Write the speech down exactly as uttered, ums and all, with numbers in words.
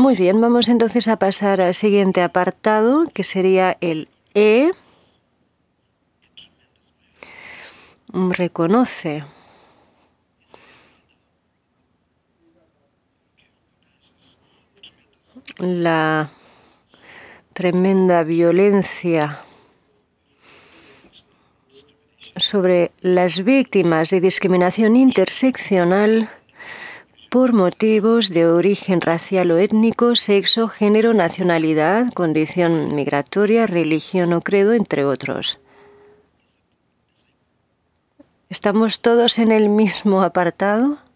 Muy bien, vamos entonces a pasar al siguiente apartado, que sería el E. Reconoce. La tremenda violencia sobre las víctimas de discriminación interseccional por motivos de origen racial o étnico, sexo, género, nacionalidad, condición migratoria, religión o credo, entre otros. ¿Estamos todos en el mismo apartado?